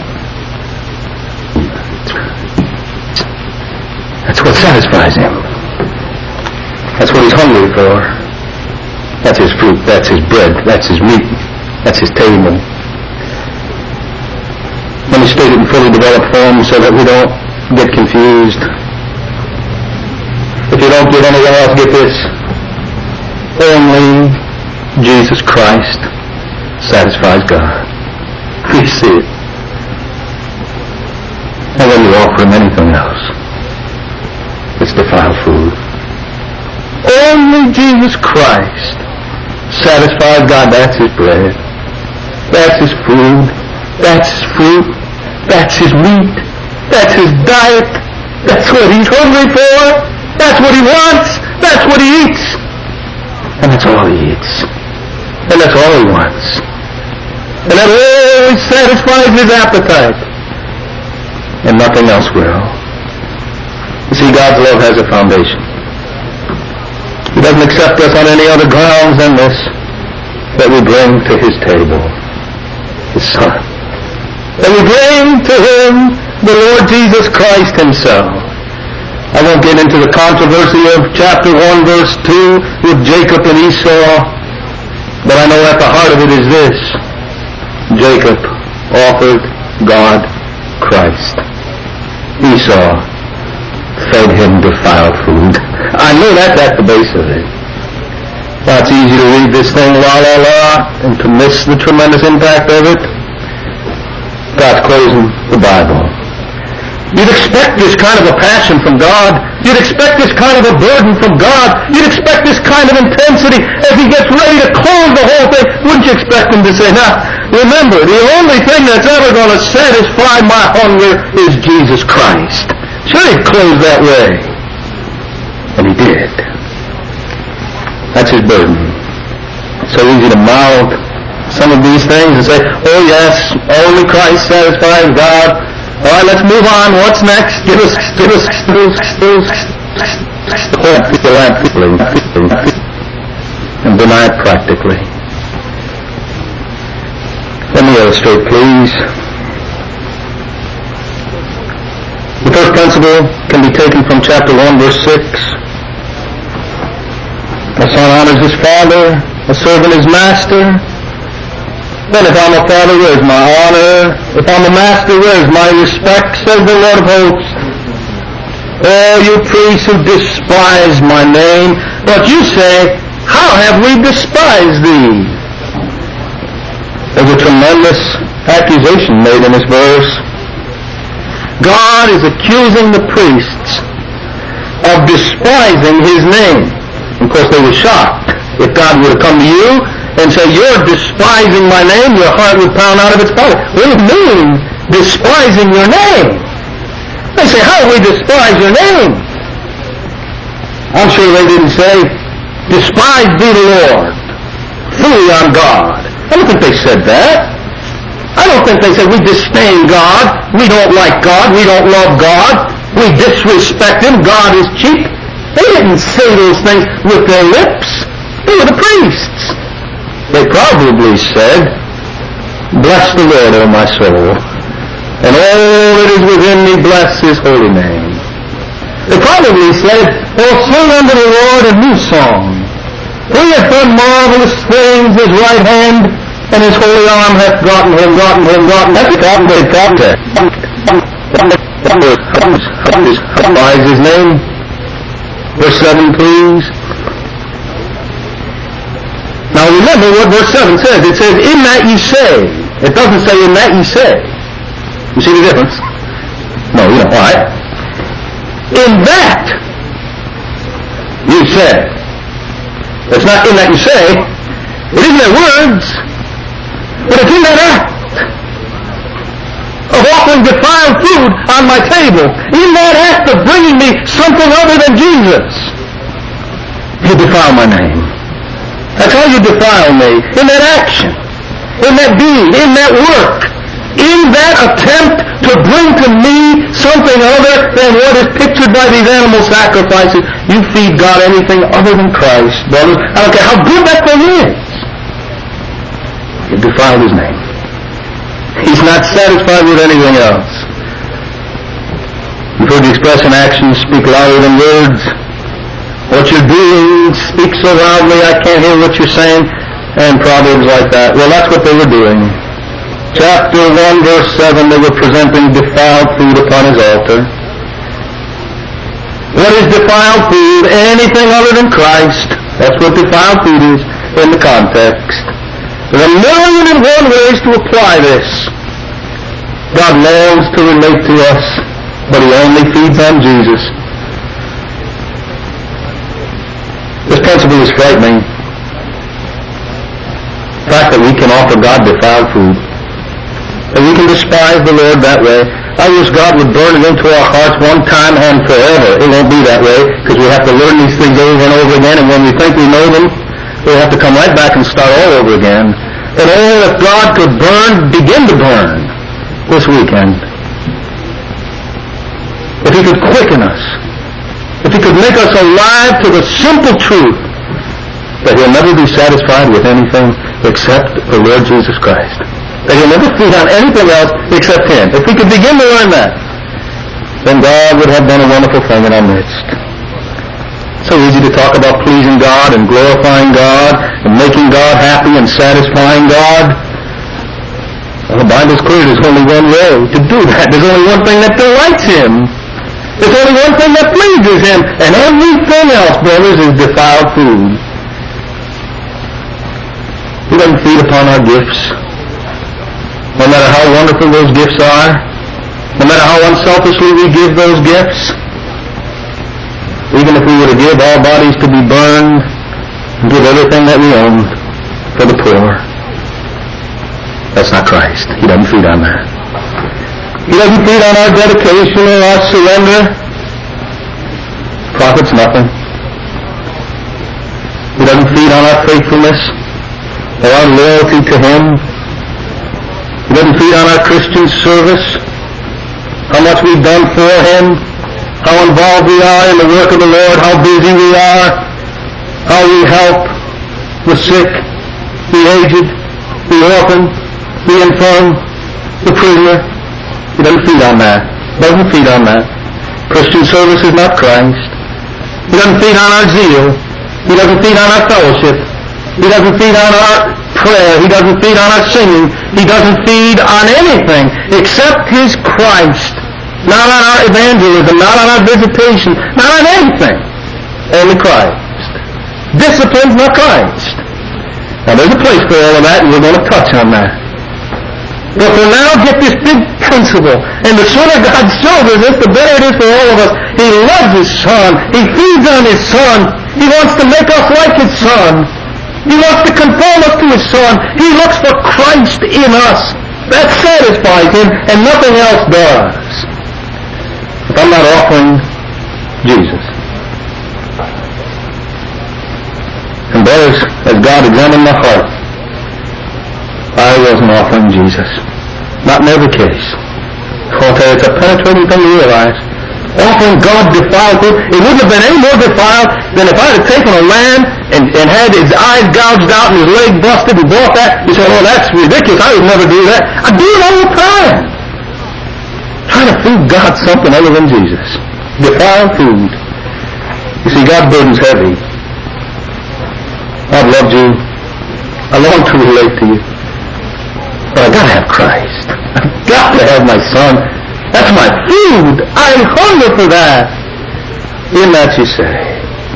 That's what satisfies him. That's what he's hungry for. That's his fruit. That's his bread. That's his meat. That's his table. Let me state it in fully developed form so that we don't get confused. If you don't get anything else, get this. Only Jesus Christ satisfies God. We see it. And when you offer him anything else, it's defiled food. Only Jesus Christ satisfies God. That's his bread. That's his food. That's his fruit. That's his meat. That's his diet. That's what he's hungry for. That's what he wants. That's what he eats. And that's all he eats. And that's all he wants. And that always satisfies his appetite. And nothing else will. You see, God's love has a foundation. He doesn't accept us on any other grounds than this, that we bring to His table His Son. That we bring to Him the Lord Jesus Christ Himself. I won't get into the controversy of chapter one, verse two with Jacob and Esau, but I know at the heart of it is this. Jacob offered God Christ. Esau fed him defiled food. I know that's at the base of it. Well, it's easy to read this thing la la la and to miss the tremendous impact of it. God's closing the Bible. You'd expect this kind of a passion from God. You'd expect this kind of a burden from God. You'd expect this kind of intensity as He gets ready to close the whole thing. Wouldn't you expect Him to say, now, remember, the only thing that's ever going to satisfy my hunger is Jesus Christ. Sure, He'd close that way. And He did. That's His burden. It's so easy to mouth some of these things and say, oh yes, only Christ satisfies God. All right, let's move on. What's next? Give us, give us, give us, give us, and deny it practically. Let me illustrate, please. The first principle can be taken from chapter one, verse six. A son honors his father, a servant his master. Then if I'm a father, where's my honor? If I'm a master, where's my respect? Says the Lord of hosts. Oh, you priests who despise my name. But you say, how have we despised thee? There's a tremendous accusation made in this verse. God is accusing the priests of despising His name. Of course, they were shocked. If God were to come to you and say, you're despising my name, your heart would pound out of its body. What do you mean, despising your name? They say, how do we despise your name? I'm sure they didn't say, despise be the Lord, fully on God. I don't think they said that. I don't think they said, we disdain God, we don't like God, we don't love God, we disrespect Him, God is cheap. They didn't say those things with their lips. They were the priests. They probably said, bless the Lord, O my soul, and all that is within me, bless His holy name. They probably said, oh, sing unto the Lord a new song. For He hath done marvelous things, His right hand and His holy arm hath gotten Him, gotten Him, gotten Him, gotten Him, gotten Him. Why is His name? Verse seven, please. Now remember what verse seven says. It says, in that ye say. It doesn't say, in that ye say. You see the difference? No, you don't. All right. In that you say. It's not in that you say. It isn't their words. But it's in that act of offering defiled food on my table. In that act of bringing me something other than Jesus. You defile my name. That's how you defile me. In that action. In that deed. In that work. In that attempt to bring to me something other than what is pictured by these animal sacrifices. You feed God anything other than Christ, brothers. I don't care how good that thing is. You defiled His name. He's not satisfied with anything else. You've heard the expression, actions speak louder than words. What you're doing speaks so loudly I can't hear what you're saying, and proverbs like that. Well, that's what they were doing. Chapter one, verse seven, they were presenting defiled food upon His altar. What is defiled food? Anything other than Christ. That's what defiled food is in the context. There are a million and one ways to apply this. God longs to relate to us, but He only feeds on Jesus. This principle is frightening. The fact that we can offer God defiled food. That we can despise the Lord that way. I wish God would burn it into our hearts one time and forever. It won't be that way, because we have to learn these things over and over again, and when we think we know them, we'll have to come right back and start all over again. And oh, if God could burn, begin to burn this weekend. If He could quicken us if He could make us alive to the simple truth that He'll never be satisfied with anything except the Lord Jesus Christ, that He'll never feed on anything else except Him. If we could begin to learn that, then God would have done a wonderful thing in our midst. It's so easy to talk about pleasing God and glorifying God and making God happy and satisfying God. Well, the Bible's clear. There's only one way to do that. There's only one thing that delights Him. There's only one thing that pleases Him. And everything else, brothers, is defiled food. He doesn't feed upon our gifts. No matter how wonderful those gifts are, no matter how unselfishly we give those gifts, even if we were to give our bodies to be burned and give everything that we own for the poor, that's not Christ. He doesn't feed on that. He doesn't feed on our dedication or our surrender. Profits nothing. He doesn't feed on our faithfulness or our loyalty to Him. He doesn't feed on our Christian service, how much we've done for Him, how involved we are in the work of the Lord, how busy we are, how we help the sick, the aged, the orphan, the infirm, the prisoner. He doesn't feed on that. Doesn't feed on that. Christian service is not Christ. He doesn't feed on our zeal. He doesn't feed on our fellowship. He doesn't feed on our prayer. He doesn't feed on our singing. He doesn't feed on anything except His Christ. Not on our evangelism, not on our visitation, not on anything. Only Christ. Discipline's not Christ. Now there's a place for all of that, and we're going to touch on that. But for now, get this big principle. And the sooner God shows us this, the better it is for all of us. He loves His Son. He feeds on His Son. He wants to make us like His Son. He wants to conform us to His Son. He looks for Christ in us. That satisfies Him, and nothing else does. If I'm not offering Jesus. And brothers, as God examined my heart, I wasn't offering Jesus. Not in every case. I'll tell you, it's a penetrating thing to realize. Offering God defiled food, it wouldn't have been any more defiled than if I had taken a lamb and, and had his eyes gouged out and his leg busted and bought that. You say, oh, that's ridiculous. I would never do that. I do it all the time. Trying to feed God something other than Jesus. Defiled food. You see, God's burden's heavy. I've loved you. I long to relate to you. But I've got to have Christ. I've got to have my Son. That's my food. I hunger for that. In that you say.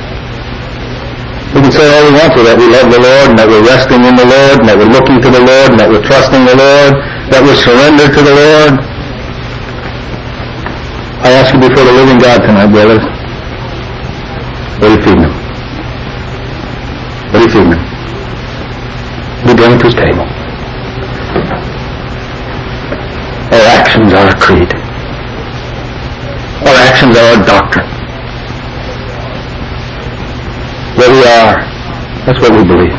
We can say all we want to, that we love the Lord, and that we're resting in the Lord, and that we're looking to the Lord, and that we're trusting the Lord, that we're surrendered to the Lord. I ask you before the living God tonight, brothers, what are you feeding them? What are you feeding them? We bring to His table. Our actions are our creed. Our actions are our doctrine. What we are, that's what we believe.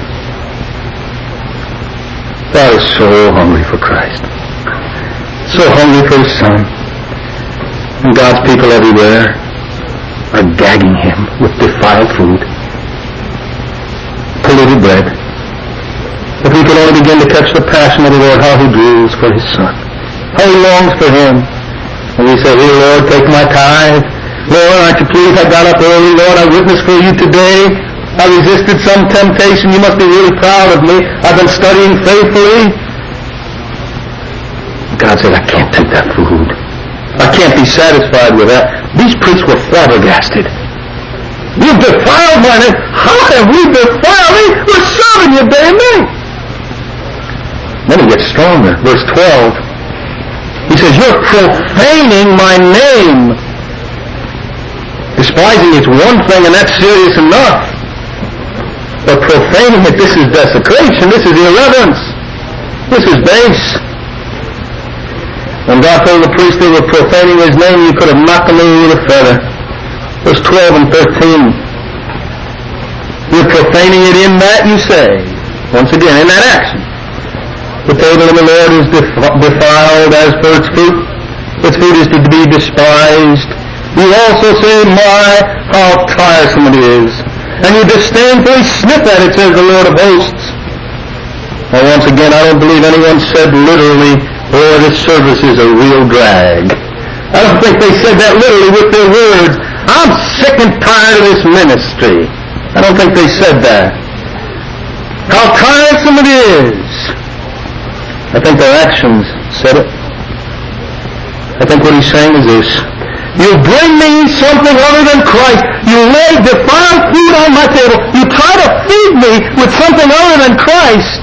God is so hungry for Christ. So hungry for His Son. And God's people everywhere are gagging Him with defiled food. Polluted bread. If we could only begin to catch the passion of the Lord, how He drools for His Son. How He longs for Him. And we say, here, Lord, take my tithe. Lord, aren't you pleased I got up early? Lord, I witnessed for you today. I resisted some temptation. You must be really proud of me. I've been studying faithfully. God said, I can't take that food. I can't be satisfied with that. These priests were flabbergasted. You've defiled my name. How have we defiled me? We're serving you day and night. Then he gets stronger. Verse twelve. He says, you're profaning my name. Despising it's one thing, and that's serious enough. But profaning it, this is desecration. This is irreverence. This is base. When God told the priest they were profaning His name, you could have knocked them over with a feather. Verse twelve and thirteen. You're profaning it in that you say. Once again, in that action. The table of the Lord is defiled as for its fruit. Its fruit is to be despised. You also say, my, how tiresome it is. And you disdainfully sniff at it, says the Lord of hosts. Well, once again, I don't believe anyone said literally, oh, this service is a real drag. I don't think they said that literally with their words. I'm sick and tired of this ministry. I don't think they said that. How tiresome it is. I think their actions said it. I think what he's saying is this. You bring me something other than Christ. You lay defiled food on my table. You try to feed me with something other than Christ.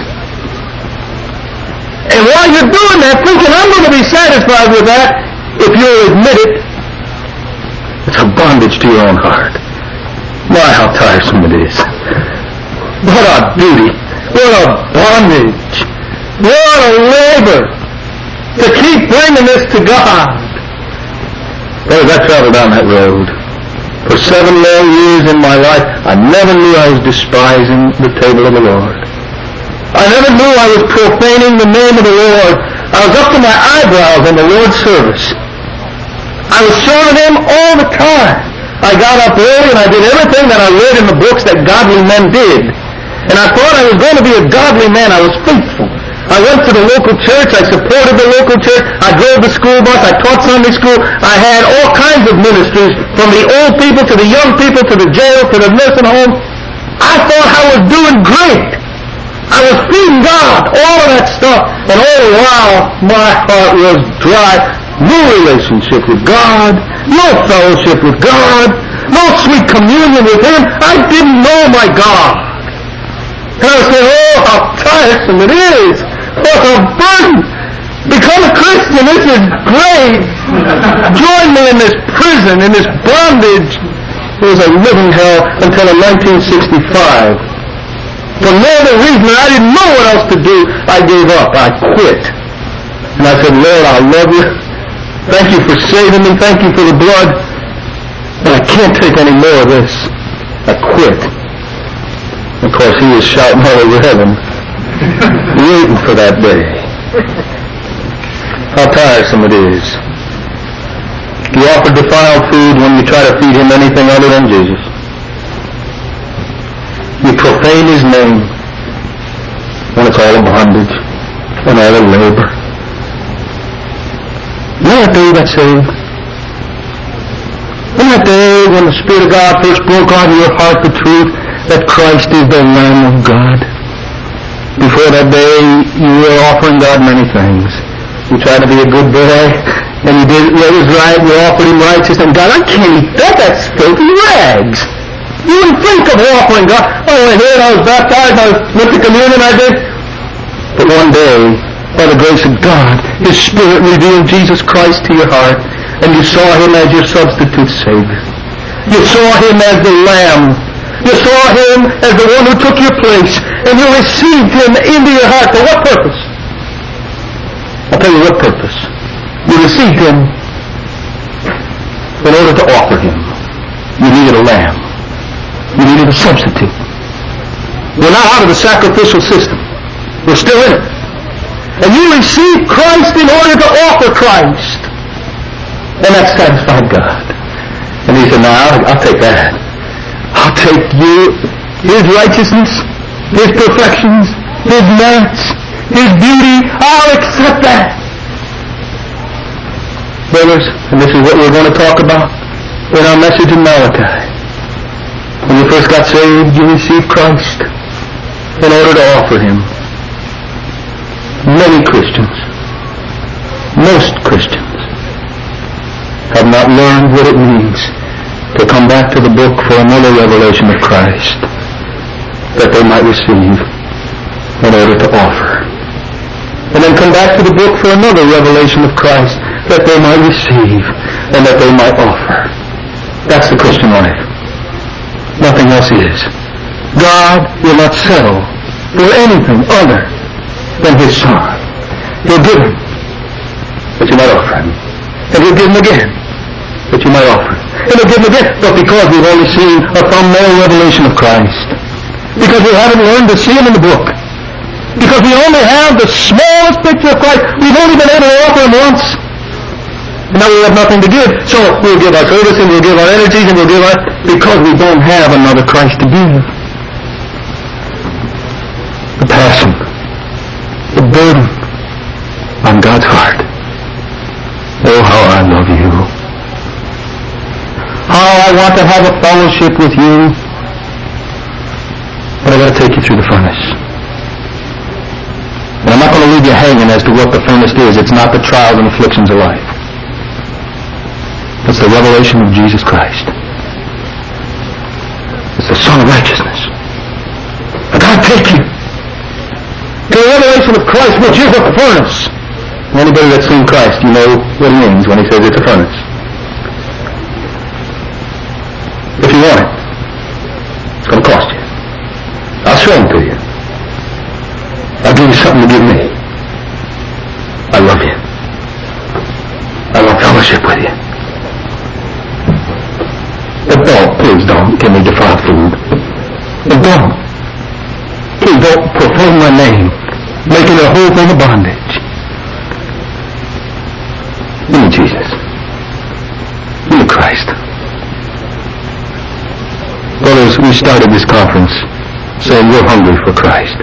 And while you're doing that, thinking I'm going to be satisfied with that, if you'll admit it, it's a bondage to your own heart. My, how tiresome it is. What a duty. What a bondage. What a labor to keep bringing this to God. Well, as I traveled down that road, for seven long years in my life, I never knew I was despising the table of the Lord. I never knew I was profaning the name of the Lord. I was up to my eyebrows in the Lord's service. I was serving Him all the time. I got up early and I did everything that I read in the books that godly men did. And I thought I was going to be a godly man. I was faithful. I went to the local church. I supported the local church. I drove the school bus. I taught Sunday school. I had all kinds of ministries, from the old people to the young people to the jail to the nursing home. I thought I was doing great. I was feeding God, all of that stuff. And all the while, my heart was dry. No relationship with God. No fellowship with God. No sweet communion with Him. I didn't know my God. And I said, oh, how tiresome it is. What a burden. Become a Christian. This is great. Join me in this prison, in this bondage. It was a living hell until in nineteen sixty-five. For no other reason, I didn't know what else to do. I gave up. I quit. And I said, Lord, I love you. Thank you for saving me. Thank you for the blood. But I can't take any more of this. I quit. Of course, he was shouting all over heaven, waiting for that day. How tiresome it is. You offer defiled food when you try to feed him anything other than Jesus. You profane his name when it's all a bondage and all a labor. You know that day you got saved? You know that day when the Spirit of God first broke out of your heart the truth that Christ is the Lamb of God? Before that day, you were offering God many things. You tried to be a good boy, and you did what was right, you offered him righteousness, and God, I can't eat that, that's filthy rags. You wouldn't think of offering God. Oh, I heard I was baptized, I went to communion, I did. But one day, by the grace of God, His Spirit revealed Jesus Christ to your heart, and you saw Him as your substitute Savior. You saw Him as the Lamb. You saw Him as the one who took your place, and you received Him into your heart. For what purpose? I'll tell you what purpose. You received Him in order to offer Him. You needed a lamb. You needed a substitute. We're not out of the sacrificial system. We're still in it. And you received Christ in order to offer Christ. And that satisfied God. And He said, now I'll, I'll take that. I'll take you, His righteousness, His perfections, His merits, His beauty. I'll accept that. Brothers, and this is what we're going to talk about in our message in Malachi. When you first got saved, you received Christ in order to offer Him. Many Christians, most Christians, have not learned what it means to come back to the book for another revelation of Christ that they might receive in order to offer. And then come back to the book for another revelation of Christ that they might receive and that they might offer. That's the Christian life. Nothing else is. God will not settle for anything other than His Son. He'll give Him, but you might offer Him. And He'll give Him again, but you might offer Him. And He'll give Him again, but because we've only seen a thumbnail revelation of Christ, because we haven't learned to see Him in the book, because we only have the smallest picture of Christ, we've only been able to offer Him once. Now we have nothing to give, so we'll give our service and we'll give our energies and we'll give our, because we don't have another Christ to give. The passion, the burden on God's heart. Oh, how I love you. How I want to have a fellowship with you. But I've got to take you through the furnace. And I'm not going to leave you hanging as to what the furnace is. It's not the trials and afflictions of life. It's the revelation of Jesus Christ. It's the Son of Righteousness. I've got to take you to the revelation of Christ, which is a furnace. Anybody that's seen Christ, you know what he means when he says it's a furnace. If you want it, it's going to cost you. I'll show them to you. I'll give you something to give me. I love you. I want fellowship with you. But don't, please don't give me defiled food. And don't. Please don't profane my name, making the whole thing a bondage. Give me Jesus. Give me Christ. Brothers, we started this conference saying we're hungry for Christ.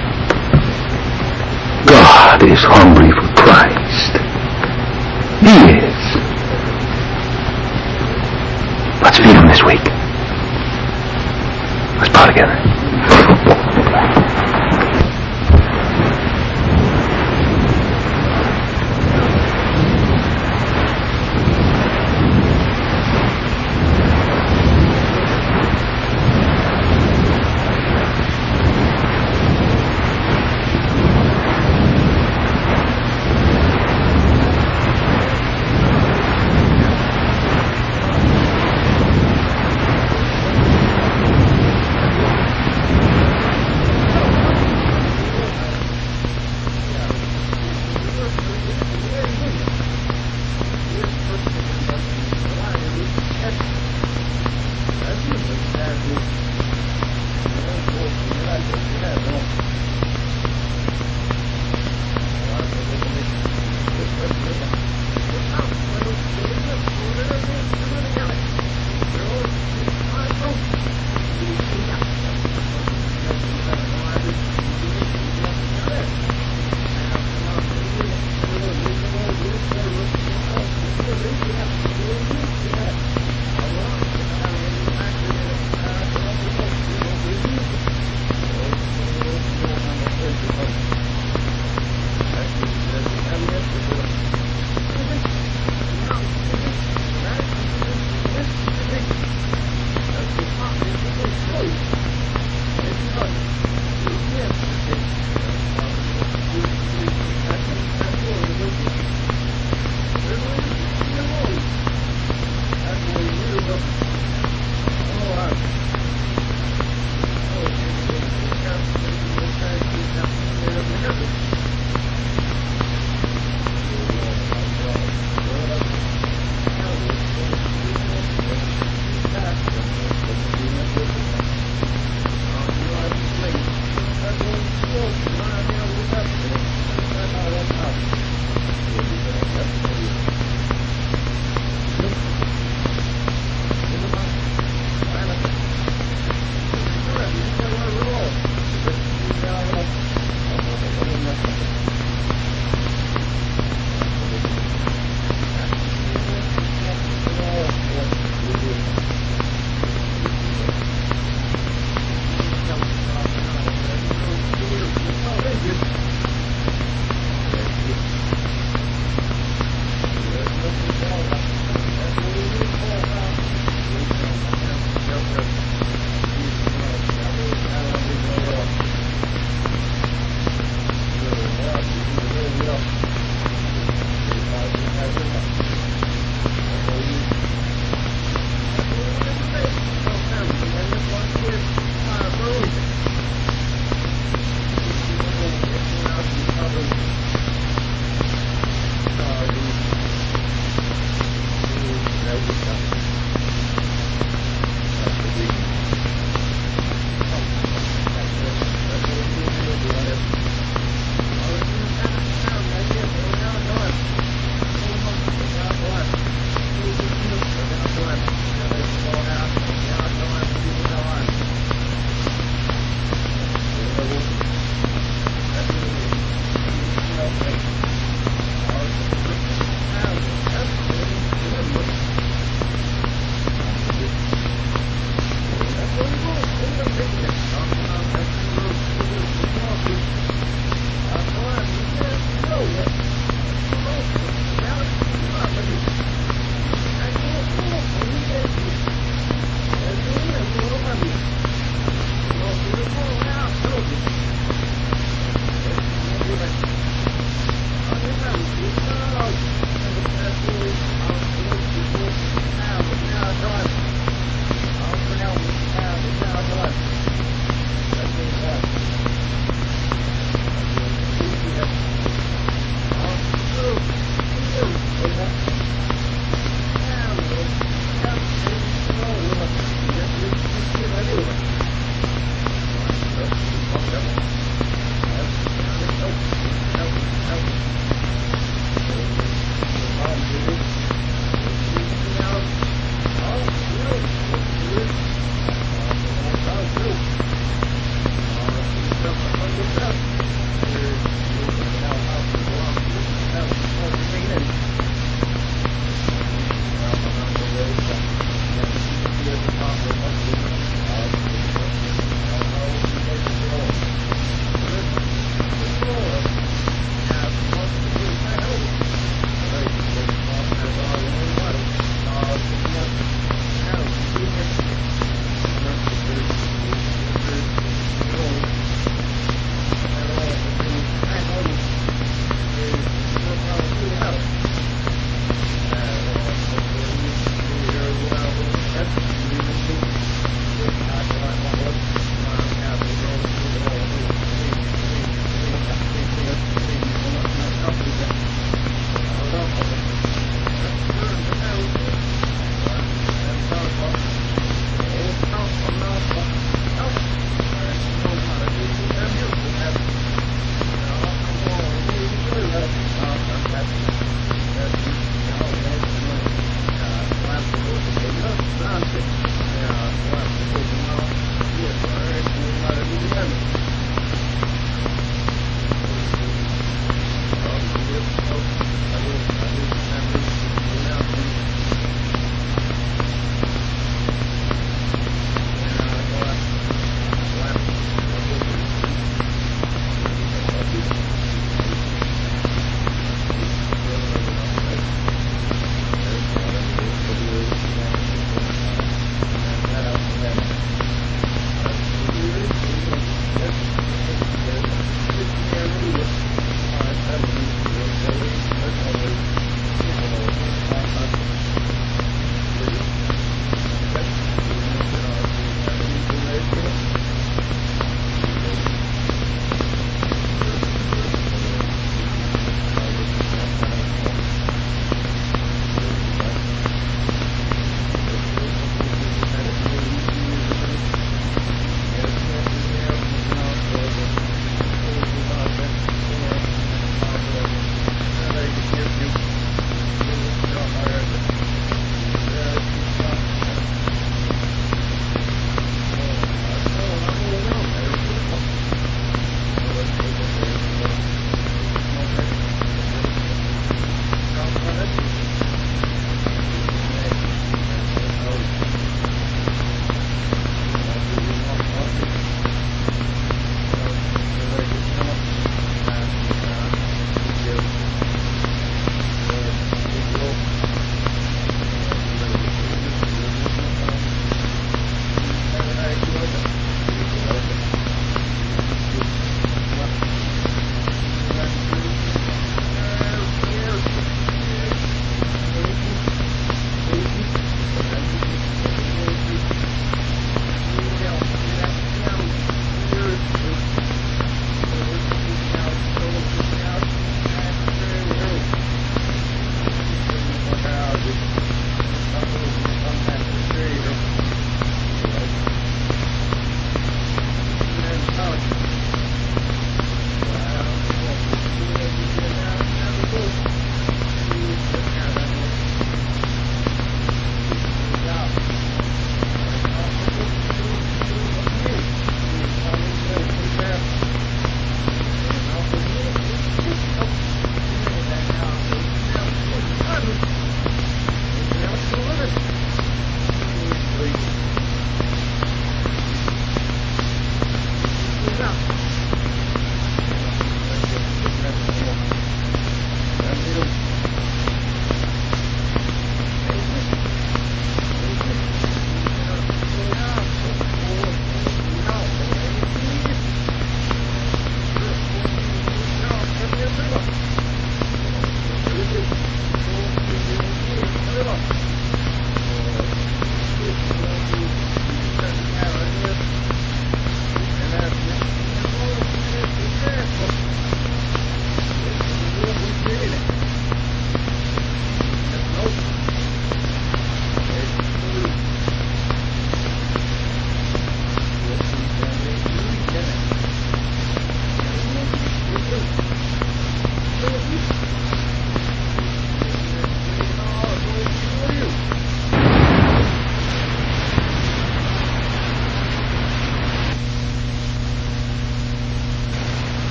God is hungry for Christ. He is. Let's feed him this week. Let's bow together.